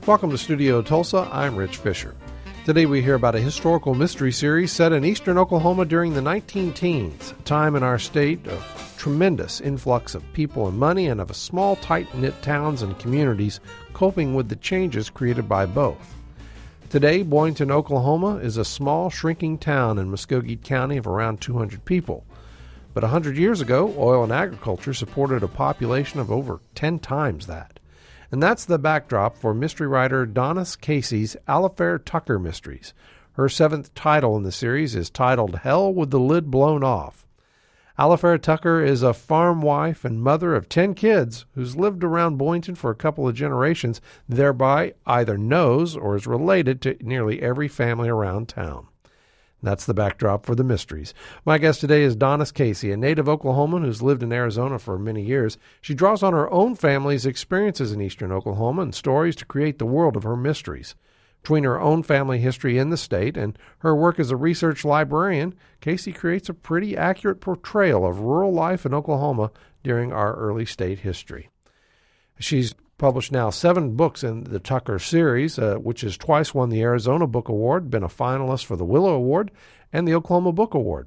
Welcome to Studio Tulsa. I'm Rich Fisher. Today we hear about a historical mystery series set in eastern Oklahoma during the 19-teens, a time in our state of tremendous influx of people and money and of a small, tight-knit towns and communities coping with the changes created by both. Today, Boynton, Oklahoma is a small, shrinking town in Muskogee County of around 200 people. But 100 years ago, oil and agriculture supported a population of over 10 times that. And that's the backdrop for mystery writer Donnis Casey's Alifair Tucker Mysteries. Her seventh title in the series is titled Hell with the Lid Blown Off. Alifair Tucker is a farm wife and mother of 10 kids who's lived around Boynton for a couple of generations, thereby either knows or is related to nearly every family around town. That's the backdrop for the mysteries. My guest today is Donnis Casey, a native Oklahoman who's lived in Arizona for many years. She draws on her own family's experiences in eastern Oklahoma and stories to create the world of her mysteries. Between her own family history in the state and her work as a research librarian, Casey creates a pretty accurate portrayal of rural life in Oklahoma during our early state history. She's published now 7 books in the Tucker series, which has twice won the Arizona Book Award, been a finalist for the Willow Award and the Oklahoma Book Award.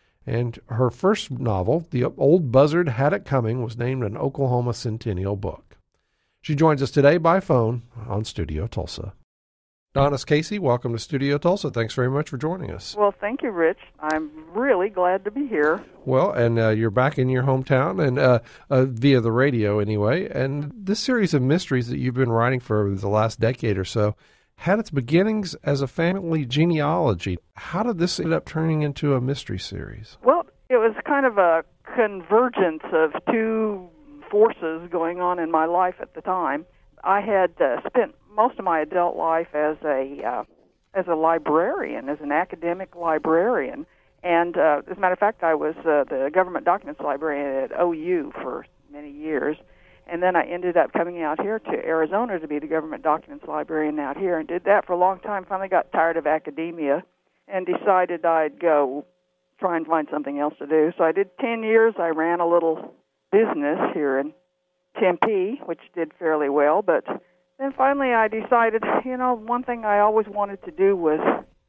And her first novel, The Old Buzzard Had It Coming, was named an Oklahoma Centennial Book. She joins us today by phone on Studio Tulsa. Donnis Casey, welcome to Studio Tulsa. Thanks very much for joining us. Well, thank you, Rich. I'm really glad to be here. Well, and you're back in your hometown, and via the radio anyway. And this series of mysteries that you've been writing for the last decade or so had its beginnings as a family genealogy. How did this end up turning into a mystery series? Well, it was kind of a convergence of two forces going on in my life at the time. I had spent most of my adult life as a librarian, as an academic librarian, and as a matter of fact, I was the government documents librarian at OU for many years, and then I ended up coming out here to Arizona to be the government documents librarian out here, and did that for a long time. Finally got tired of academia and decided I'd go try and find something else to do. So I did 10 years. I ran a little business here in Tempe, which did fairly well, but then finally I decided, one thing I always wanted to do was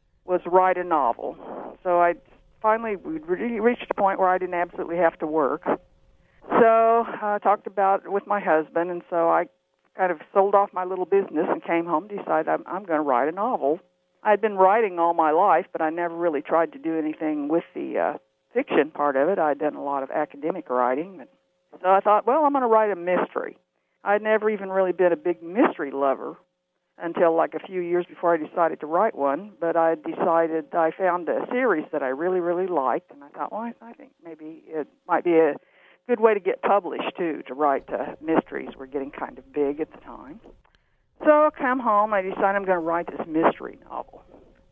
write a novel. So I finally reached a point where I didn't absolutely have to work. So I talked about it with my husband, and so I kind of sold off my little business and came home and decided I'm going to write a novel. I'd been writing all my life, but I never really tried to do anything with the fiction part of it. I'd done a lot of academic writing. So I thought, well, I'm going to write a mystery. I'd never even really been a big mystery lover until like a few years before I decided to write one, but I found a series that I really, really liked, and I thought, well, I think maybe it might be a good way to get published, too, to write mysteries. Were getting kind of big at the time. So I come home, I decide I'm going to write this mystery novel.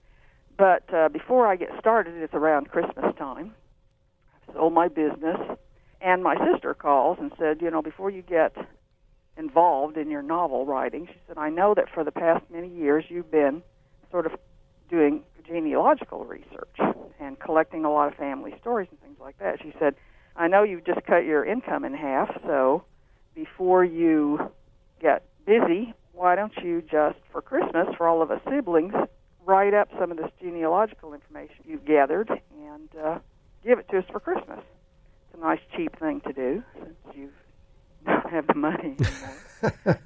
But before I get started, it's around Christmas time. I've sold my business, and my sister calls and said, before you get involved in your novel writing, she said, I know that for the past many years you've been sort of doing genealogical research and collecting a lot of family stories and things like that. She said, I know you've just cut your income in half, so before you get busy, why don't you just, for Christmas, for all of us siblings, write up some of this genealogical information you've gathered and give it to us for Christmas. It's a nice, cheap thing to do since you don't have the money anymore.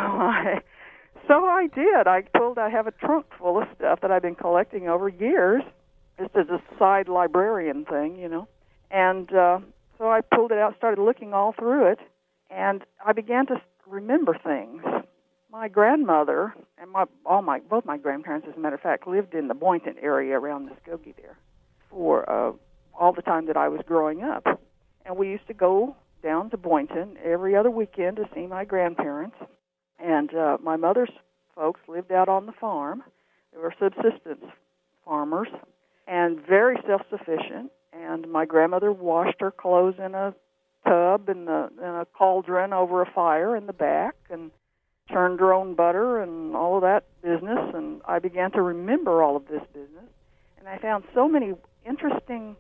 So I did. I have a trunk full of stuff that I've been collecting over years, just as a side librarian thing, And so I pulled it out, started looking all through it, and I began to remember things. My grandmother and both my grandparents, as a matter of fact, lived in the Boynton area around Muskogee there for all the time that I was growing up. And we used to go down to Boynton every other weekend to see my grandparents. And my mother's folks lived out on the farm. They were subsistence farmers and very self-sufficient. And my grandmother washed her clothes in a tub in a cauldron over a fire in the back and churned her own butter and all of that business. And I began to remember all of this business. And I found so many interesting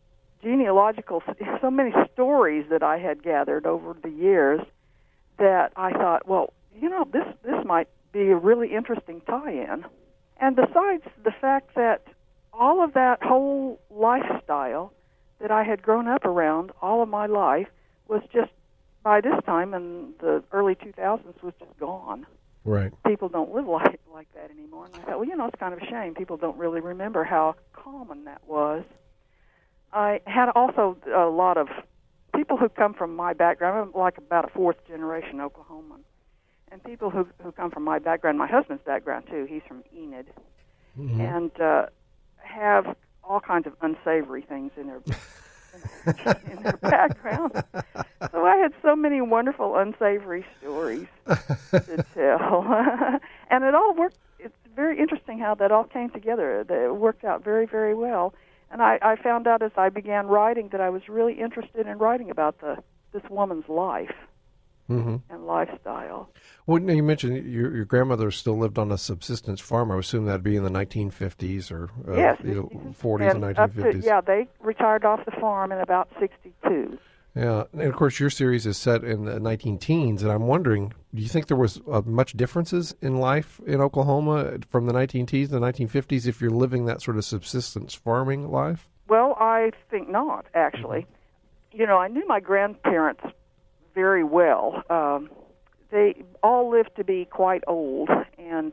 so many stories that I had gathered over the years that I thought, well, this might be a really interesting tie-in. And besides the fact that all of that whole lifestyle that I had grown up around all of my life was just, by this time in the early 2000s, was just gone. Right. People don't live like that anymore. And I thought, well, it's kind of a shame. People don't really remember how common that was. I had also a lot of people who come from my background. I'm like about a fourth-generation Oklahoman. And people who come from my background, my husband's background, too. He's from Enid. Mm-hmm. And have all kinds of unsavory things in their in their background. So I had so many wonderful unsavory stories to tell. And it all worked. It's very interesting how that all came together. It worked out very, very well. And I found out as I began writing that I was really interested in writing about this woman's life. Mm-hmm. And lifestyle. Well, you mentioned your grandmother still lived on a subsistence farm. I would assume that'd be in the 1950s or yes, 40s and 1950s. They retired off the farm in about 62. Yeah, and of course your series is set in the 19-teens, and I'm wondering, do you think there was much differences in life in Oklahoma from the 19-teens to the 1950s if you're living that sort of subsistence farming life? Well, I think not, actually. Mm-hmm. I knew my grandparents very well. They all lived to be quite old, and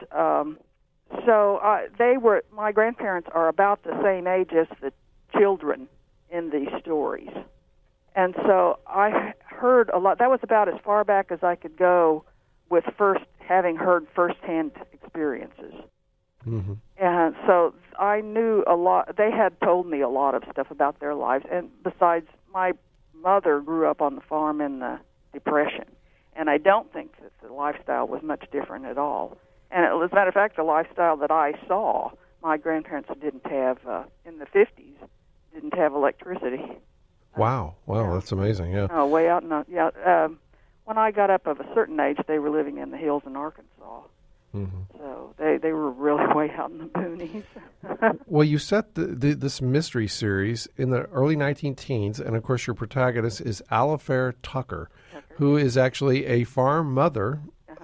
so my grandparents are about the same age as the children in these stories. And so I heard a lot. That was about as far back as I could go with having heard firsthand experiences. Mm-hmm. And so I knew a lot. They had told me a lot of stuff about their lives. And besides, my mother grew up on the farm in the Depression, and I don't think that the lifestyle was much different at all. And as a matter of fact, the lifestyle that I saw, my grandparents didn't have in the 50s, didn't have electricity. Wow, that's amazing. Yeah. Oh, way out in when I got up of a certain age, they were living in the hills in Arkansas. Mm-hmm. So they were really way out in the boonies. Well, you set this mystery series in the early 19-teens, and of course your protagonist is Alifair Tucker, who is actually a farm mother,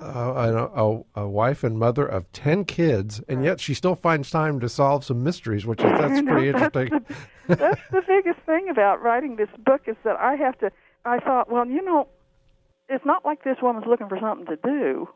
a wife and mother of 10 kids, and yet she still finds time to solve some mysteries, that's pretty interesting. That's the biggest thing about writing this book is that I thought, well, it's not like this woman's looking for something to do.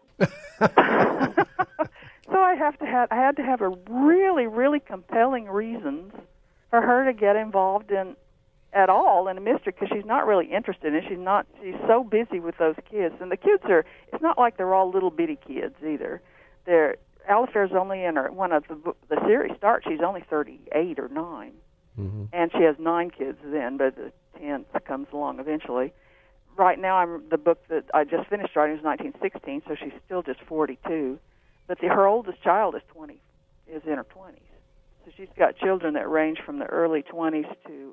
So I had to have a really, really compelling reasons for her to get involved at all in a mystery, because she's not really interested in it. She's so busy with those kids. And the kids it's not like they're all little bitty kids either. Alifair's only when the series starts, she's only 38 or 9. Mm-hmm. And she has 9 kids then, but the 10th comes along eventually. Right now, the book that I just finished writing is 1916, so she's still just 42. But her oldest child is in her 20s. So she's got children that range from the early 20s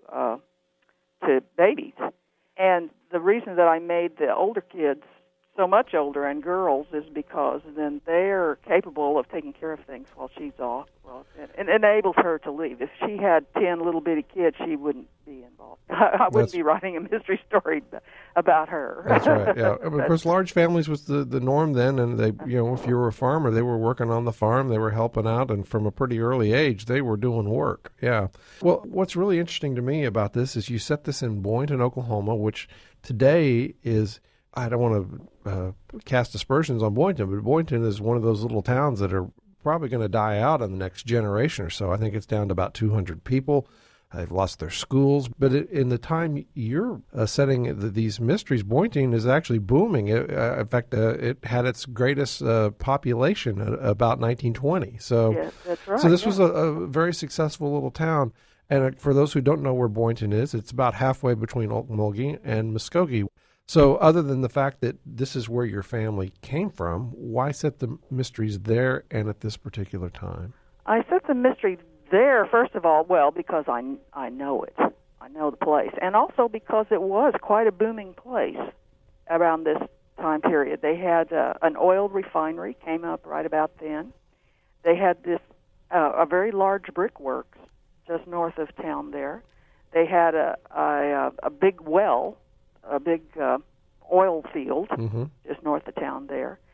to babies. And the reason that I made the older kids so much older and girls is because then they're capable of taking care of things while she's off. Well, it enables her to leave. If she had 10 little bitty kids, she wouldn't be involved. I wouldn't be writing a mystery story about her. That's right. Yeah, of course, large families was the norm then, and they, if you were a farmer, they were working on the farm, they were helping out, and from a pretty early age, they were doing work. Yeah. Well, what's really interesting to me about this is you set this in Boynton, Oklahoma, which today is, I don't want to cast aspersions on Boynton, but Boynton is one of those little towns that are probably going to die out in the next generation or so. I think it's down to about 200 people. They've lost their schools. But in the time you're setting these mysteries, Boynton is actually booming. In fact, it had its greatest population about 1920. So, yes, that's right. So this was a very successful little town. And for those who don't know where Boynton is, it's about halfway between Okmulgee and Muskogee. So other than the fact that this is where your family came from, why set the mysteries there and at this particular time? I set the mystery there, first of all, because I know it. I know the place. And also because it was quite a booming place around this time period. They had an oil refinery came up right about then. They had a very large brickworks just north of town there. They had a big well, a big oil field just north of town there.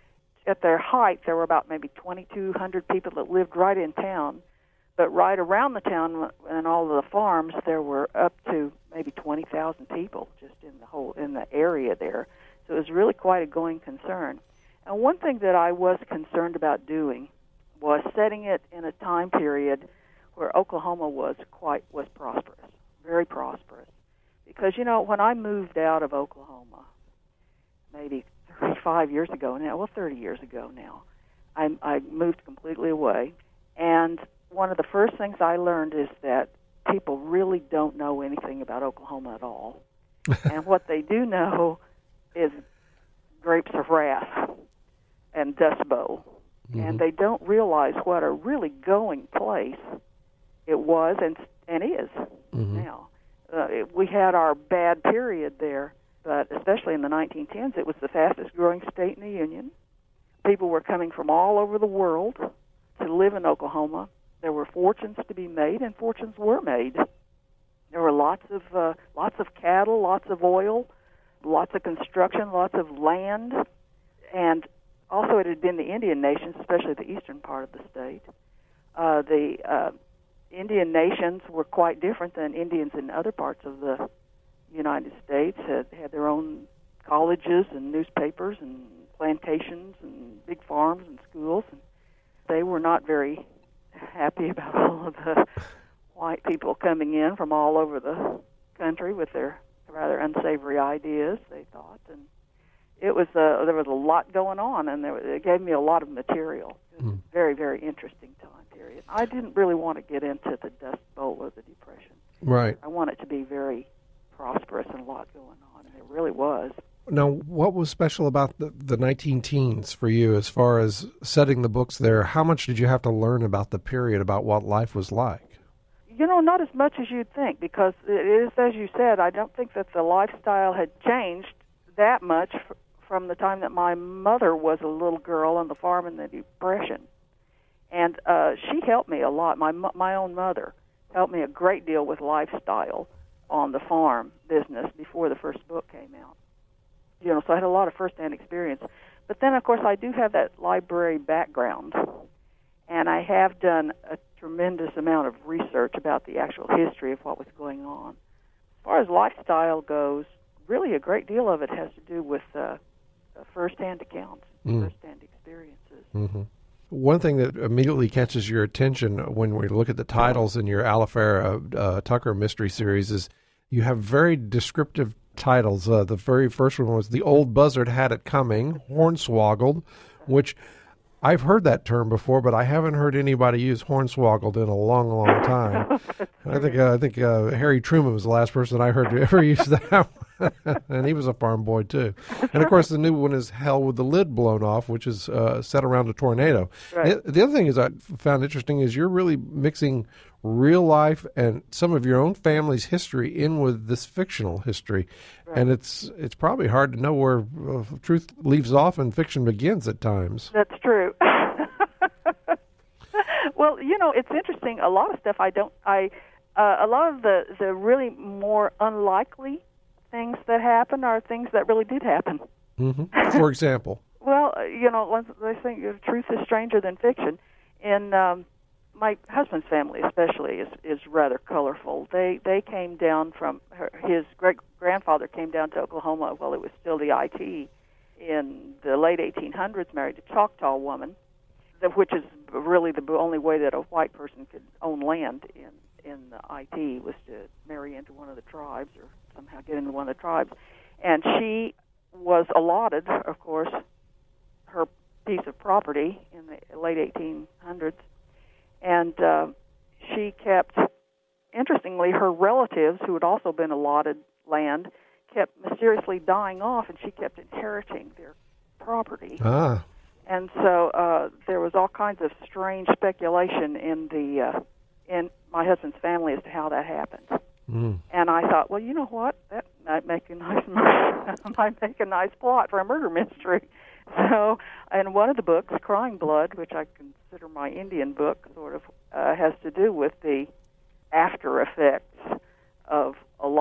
at their height, there were about maybe 2,200 people that lived right in town. But right around the town and all of the farms, there were up to maybe 20,000 people just in the area there. So it was really quite a going concern. And one thing that I was concerned about doing was setting it in a time period where Oklahoma was prosperous, very prosperous. Because, when I moved out of Oklahoma, maybe 35 years ago now, 30 years ago now, I moved completely away. And one of the first things I learned is that people really don't know anything about Oklahoma at all. And what they do know is grapes of wrath and Dust Bowl. Mm-hmm. And they don't realize what a really going place it was and is now. We had our bad period there, but especially in the 1910s, it was the fastest growing state in the Union. People were coming from all over the world to live in Oklahoma. There were fortunes to be made, and fortunes were made. There were lots of cattle, lots of oil, lots of construction, lots of land, and also it had been the Indian nations, especially the eastern part of the state. The Indian nations were quite different than Indians in other parts of the United States. Had their own colleges and newspapers and plantations and big farms and schools, and they were not very happy about all of the white people coming in from all over the country with their rather unsavory ideas, they thought. And it was there was a lot going on, and it gave me a lot of material. It was a very, very interesting time period. I didn't really want to get into the Dust Bowl or the Depression. Right. I want it to be very prosperous and a lot going on, and it really was. Now, what was special about the 19-teens for you as far as setting the books there? How much did you have to learn about the period, about what life was like? Not as much as you'd think, because it is, as you said, I don't think that the lifestyle had changed that much from the time that my mother was a little girl on the farm in the Depression. And she helped me a lot. My own mother helped me a great deal with lifestyle on the farm business before the first book came out. So I had a lot of first-hand experience. But then, of course, I do have that library background, and I have done a tremendous amount of research about the actual history of what was going on. As far as lifestyle goes, really a great deal of it has to do with first-hand accounts, first-hand experiences. Mm-hmm. One thing that immediately catches your attention when we look at the titles in your Alifair Tucker mystery series is you have very descriptive titles. The very first one was The Old Buzzard Had It Coming, Hornswoggled, which I've heard that term before, but I haven't heard anybody use hornswoggled in a long, long time. I think Harry Truman was the last person I heard to ever use that one. And he was a farm boy, too. And, of course, the new one is Hell with the Lid Blown Off, which is set around a tornado. Right. The other thing is I found interesting is you're really mixing real life and some of your own family's history in with this fictional history. Right. And it's probably hard to know where truth leaves off and fiction begins at times. That's true. Well, it's interesting. A lot of stuff a lot of the really more unlikely things that happen are things that really did happen. Mm-hmm. For example? Well, they think truth is stranger than fiction. And my husband's family especially is rather colorful. They came down from, his great-grandfather came down to Oklahoma while it was still the IT in the late 1800s, married a Choctaw woman, which is really the only way that a white person could own land in the IT was to marry into one of the tribes or somehow get into one of the tribes. And she was allotted, of course, her piece of property in the late 1800s. And she kept, interestingly, her relatives, who had also been allotted land, kept mysteriously dying off, and she kept inheriting their property. Ah. And so there was all kinds of strange speculation in my husband's family as to how that happened. Mm. And I thought, well, you know what? That might make a nice plot for a murder mystery. So, in one of the books, Crying Blood, which I consider my Indian book, sort of has to do with the after effects of allotments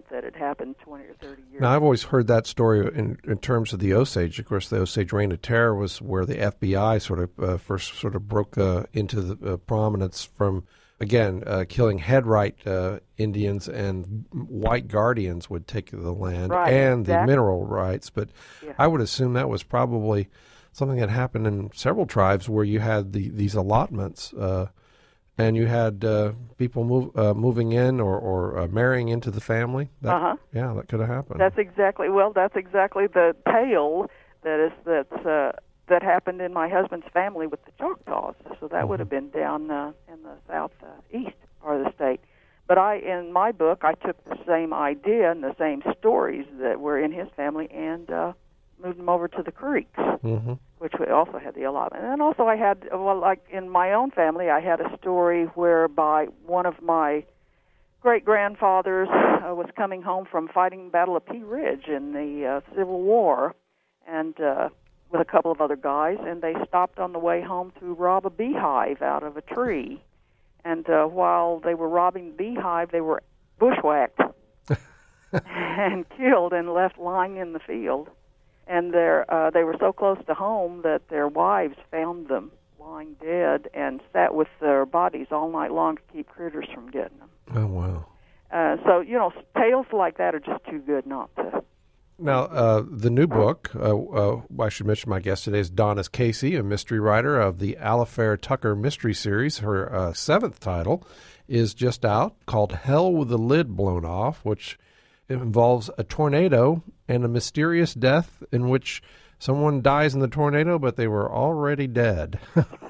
that had happened 20 or 30 years. Now, I've always heard that story in terms of the Osage. Of course, the Osage Reign of Terror was where the FBI first broke into the prominence from, again, killing headright Indians, and white guardians would take the land and the mineral rights. But I would assume that was probably something that happened in several tribes where you had these allotments, and you had people moving in or marrying into the family. Yeah, that could have happened. That's exactly the tale that happened in my husband's family with the Choctaws. So that would have been down in the southeast part of the state. But in my book, I took the same idea and the same stories that were in his family and moved them over to the Creeks, which also had the allotment. And then also I had, like in my own family, I had a story whereby one of my great-grandfathers was coming home from fighting the Battle of Pea Ridge in the Civil War, and with a couple of other guys, and they stopped on the way home to rob a beehive out of a tree. And while they were robbing the beehive, they were bushwhacked and killed and left lying in the field. And they were so close to home that their wives found them lying dead and sat with their bodies all night long to keep critters from getting them. Oh, wow. So, tales like that are just too good not to. Now, the new book, I should mention my guest today is Donna Casey, a mystery writer of the Alifair Tucker Mystery Series. Her seventh title is just out, called Hell with the Lid Blown Off, which involves a tornado and a mysterious death in which someone dies in the tornado, but they were already dead.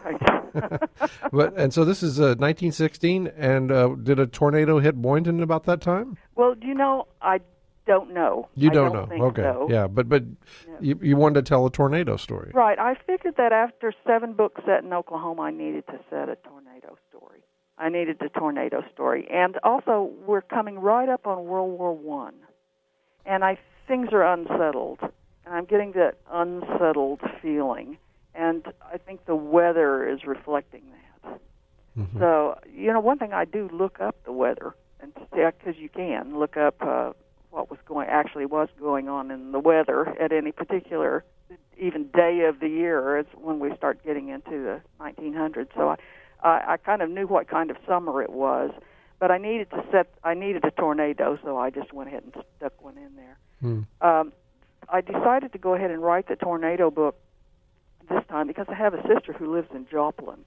And so this is 1916, and did a tornado hit Boynton about that time? Well, I don't know. You don't know. Think okay. So. Yeah, but you wanted to tell a tornado story. Right. I figured that after 7 books set in Oklahoma, I needed to set a tornado story. I needed a tornado story. And also, we're coming right up on World War I. And things are unsettled. And I'm getting that unsettled feeling. And I think the weather is reflecting that. Mm-hmm. So, one thing I do, look up the weather. And because you can look up what was going on in the weather at any particular even day of the year. It's when we start getting into the 1900s. So I kind of knew what kind of summer it was, but I needed a tornado, so I just went ahead and stuck one in there. I decided to go ahead and write the tornado book this time because I have a sister who lives in Joplin,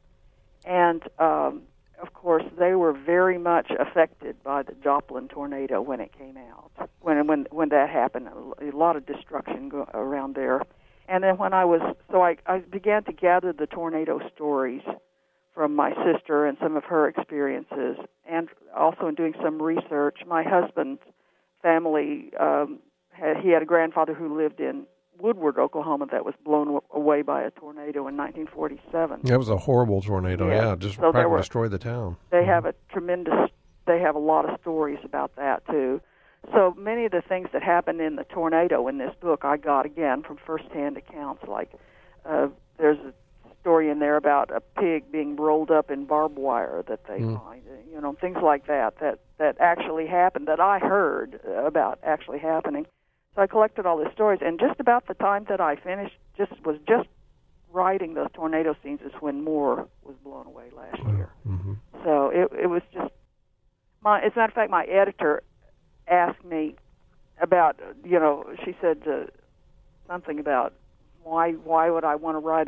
and of course, they were very much affected by the Joplin tornado when it came out. When that happened, a lot of destruction around there. And then I began to gather the tornado stories from my sister and some of her experiences, and also in doing some research. My husband's family, he had a grandfather who lived in Woodward, Oklahoma, that was blown away by a tornado in 1947. That was a horrible tornado, just practically destroyed the town. They have they have a lot of stories about that, too. So many of the things that happened in the tornado in this book I got, again, from first-hand accounts. Like there's a story in there about a pig being rolled up in barbed wire that they find, things like that actually happened, that I heard about actually happening. So I collected all the stories, and just about the time that I finished, was just writing those tornado scenes is when Moore was blown away last year. Mm-hmm. So it was just as a matter of fact, my editor asked me about, she said something about why would I want to write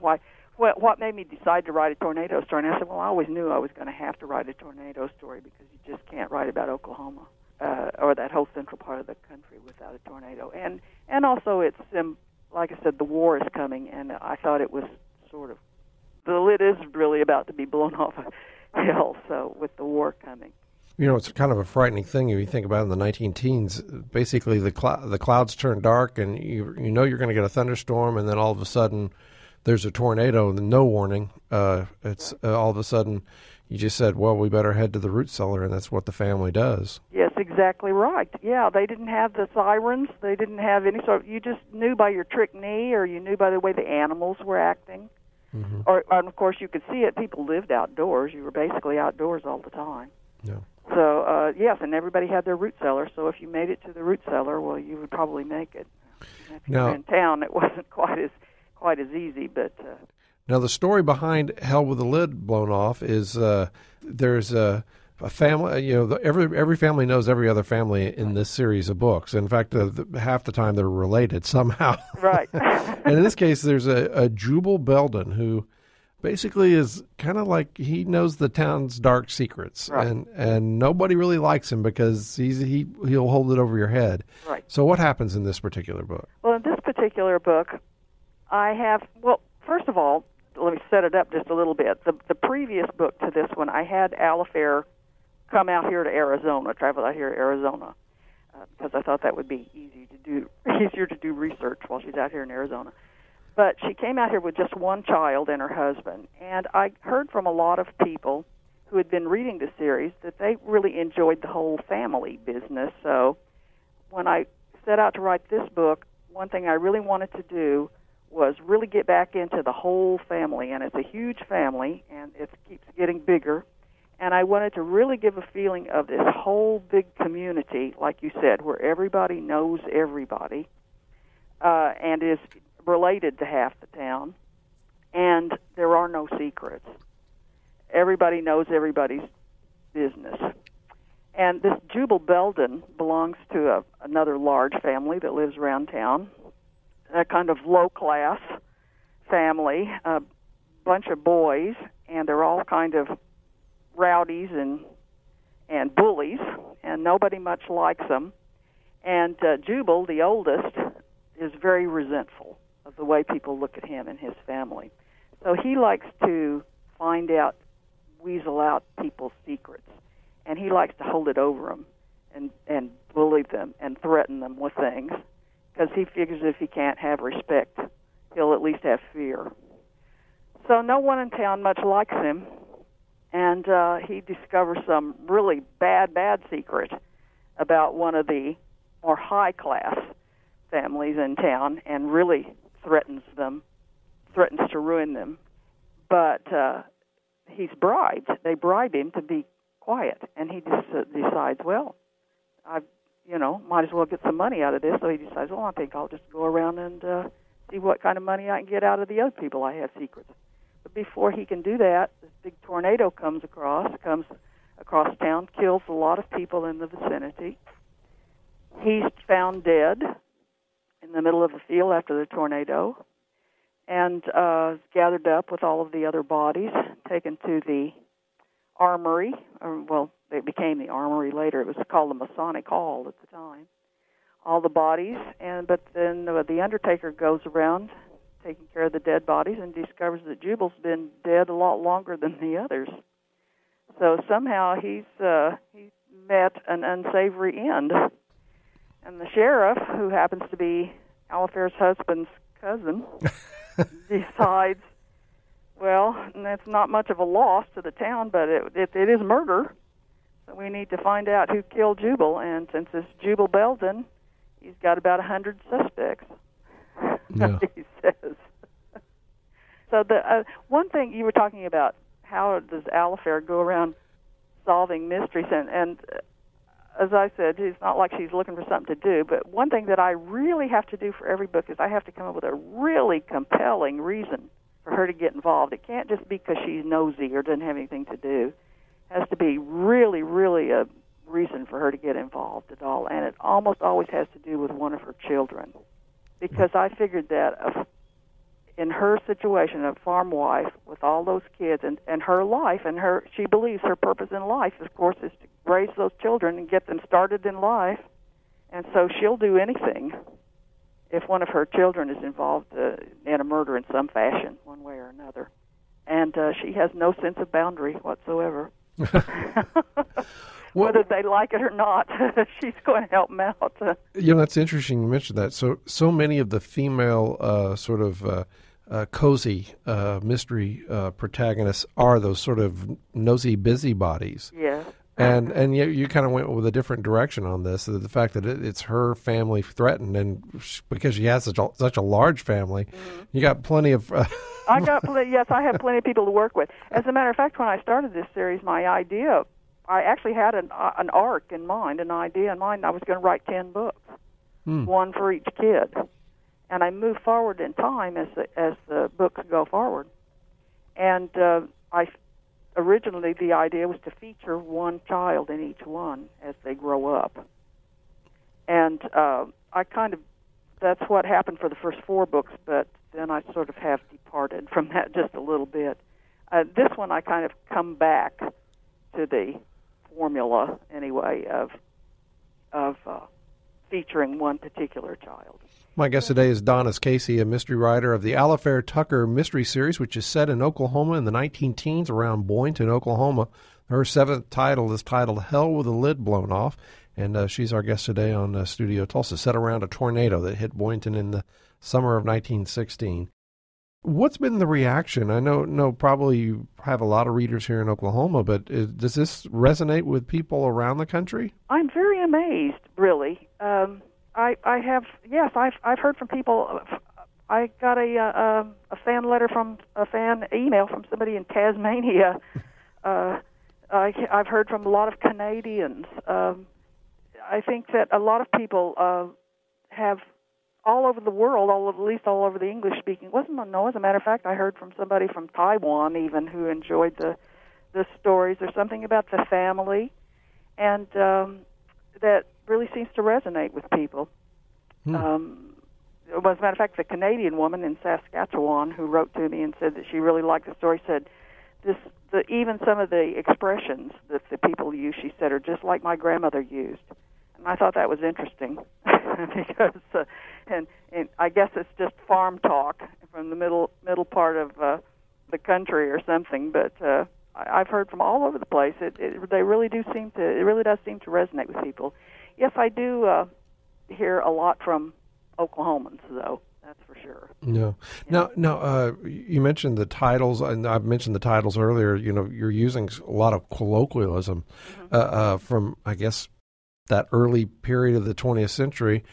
what made me decide to write a tornado story? And I said, well, I always knew I was going to have to write a tornado story because you just can't write about Oklahoma. Or that whole central part of the country without a tornado. And also it's, like I said, the war is coming, and I thought it was the lid is really about to be blown off of hell, so with the war coming. It's kind of a frightening thing if you think about it in the 19-teens. Basically, the clouds turn dark, and you're going to get a thunderstorm, and then all of a sudden there's a tornado, and no warning. It's all of a sudden you just said, well, we better head to the root cellar, and that's what the family does. Yes, exactly right. Yeah, they didn't have the sirens. They didn't have any you just knew by your trick knee, or you knew by the way the animals were acting. Mm-hmm. And of course, you could see it. People lived outdoors. You were basically outdoors all the time. Yeah. So, yes, and everybody had their root cellar, so if you made it to the root cellar, well, you would probably make it. If you were in town, it wasn't quite as easy, but... Now, the story behind Hell with the Lid Blown Off is there's a family, every family knows every other family in this series of books. In fact, half the time they're related somehow. Right. And in this case, there's a Jubal Belden who basically is kind of like he knows the town's dark secrets, right. and nobody really likes him because he'll hold it over your head. Right. So what happens in this particular book? Well, in this particular book, first of all, let me set it up just a little bit. The previous book to this one, I had Alifair come out here to Arizona, travel out here to Arizona, because I thought that would be easier to do research while she's out here in Arizona. But she came out here with just one child and her husband, and I heard from a lot of people who had been reading the series that they really enjoyed the whole family business. So when I set out to write this book, one thing I really wanted to do was really get back into the whole family, and it's a huge family, and it keeps getting bigger. And I wanted to really give a feeling of this whole big community, like you said, where everybody knows everybody and is related to half the town, and there are no secrets. Everybody knows everybody's business. And this Jubal Belden belongs to another large family that lives around town, a kind of low-class family, a bunch of boys, and they're all kind of rowdies and bullies, and nobody much likes them. And Jubal, the oldest, is very resentful of the way people look at him and his family. So he likes to find out, weasel out people's secrets, and he likes to hold it over them and bully them and threaten them with things, because he figures if he can't have respect, he'll at least have fear. So no one in town much likes him, and he discovers some really bad secret about one of the more high-class families in town, and really threatens to ruin them. But he's bribed. They bribe him to be quiet, and he just decides, well, might as well get some money out of this. So he decides, well, I think I'll just go around and see what kind of money I can get out of the other people I have secrets. But before he can do that, this big tornado comes across town, kills a lot of people in the vicinity. He's found dead in the middle of the field after the tornado, and gathered up with all of the other bodies, taken to the armory. It became the armory later. It was called the Masonic Hall at the time. All the bodies, but then the undertaker goes around taking care of the dead bodies and discovers that Jubal's been dead a lot longer than the others. So somehow he's met an unsavory end. And the sheriff, who happens to be Alifair's husband's cousin, decides, well, that's not much of a loss to the town, but it is murder. So we need to find out who killed Jubal. And since it's Jubal Belden, he's got about 100 suspects, he says. So the one thing you were talking about, how does Alifair go around solving mysteries? And as I said, it's not like she's looking for something to do, but one thing that I really have to do for every book is I have to come up with a really compelling reason for her to get involved. It can't just be because she's nosy or doesn't have anything to do. It has to be really, really a reason for her to get involved at all, and it almost always has to do with one of her children, because I figured that in her situation, a farm wife with all those kids and her life, and she believes her purpose in life, of course, is to raise those children and get them started in life, and so she'll do anything if one of her children is involved in a murder in some fashion, one way or another. And she has no sense of boundary whatsoever. Whether they like it or not, she's going to help them out. That's interesting you mentioned that. So many of the female cozy mystery protagonists are those sort of nosy busybodies. Yes. And you kind of went with a different direction on this. The fact that it's her family threatened, and because she has such a large family, you got plenty of... Yes, I have plenty of people to work with. As a matter of fact, when I started this series, my idea I actually had an arc in mind, an idea in mind. I was going to write 10 books, one for each kid. And I move forward in time as the books go forward. And originally the idea was to feature one child in each one as they grow up. And that's what happened for the first 4 books, but then I sort of have departed from that just a little bit. This one I kind of come back to the formula, anyway, of featuring one particular child. My guest today is Donis Casey, a mystery writer of the Alifair Tucker mystery series, which is set in Oklahoma in the 19-teens around Boynton, Oklahoma. Her 7th title is titled Hell with the Lid Blown Off, and she's our guest today on Studio Tulsa, set around a tornado that hit Boynton in the summer of 1916. What's been the reaction? I know probably you have a lot of readers here in Oklahoma, but does this resonate with people around the country? I'm very amazed, really. I've heard from people. I got a fan letter from a fan email from somebody in Tasmania. I've heard from a lot of Canadians. I think that a lot of people have all over the world, at least all over the English-speaking. As a matter of fact, I heard from somebody from Taiwan even who enjoyed the stories. There's something about the family, and that really seems to resonate with people. As a matter of fact, the Canadian woman in Saskatchewan who wrote to me and said that she really liked the story said, even some of the expressions that the people use, she said, are just like my grandmother used. And I thought that was interesting because, and I guess it's just farm talk from the middle part of the country or something. But I've heard from all over the place. It really does seem to resonate with people. Yes, I do hear a lot from Oklahomans, though. That's for sure. Yeah. Now, you mentioned the titles, and I've mentioned the titles earlier. You're using a lot of colloquialism from, I guess, that early period of the 20th century.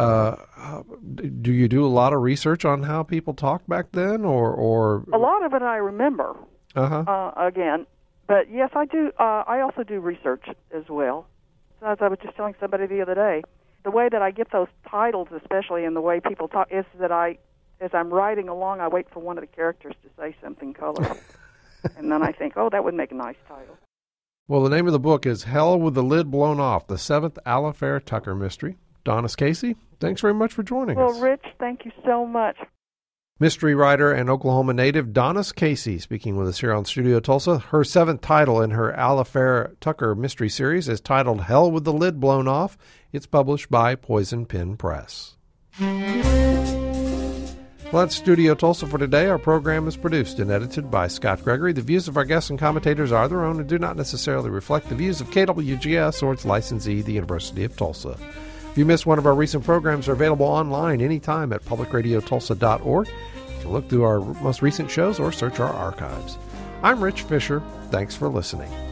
Do you do a lot of research on how people talked back then, or a lot of it I remember? Again, but yes, I do. I also do research as well. So as I was just telling somebody the other day, the way that I get those titles, especially in the way people talk, is that as I'm writing along, I wait for one of the characters to say something colorful, and then I think, oh, that would make a nice title. Well, the name of the book is Hell with the Lid Blown Off, the 7th Alifair Tucker mystery. Donis Casey, thanks very much for joining us. Well, Rich, thank you so much. Mystery writer and Oklahoma native Donis Casey speaking with us here on Studio Tulsa. Her 7th title in her Alifair Tucker mystery series is titled Hell with the Lid Blown Off. It's published by Poison Pen Press. Well, that's Studio Tulsa for today. Our program is produced and edited by Scott Gregory. The views of our guests and commentators are their own and do not necessarily reflect the views of KWGS or its licensee, the University of Tulsa. If you missed one of our recent programs, they're available online anytime at publicradiotulsa.org. You can look through our most recent shows or search our archives. I'm Rich Fisher. Thanks for listening.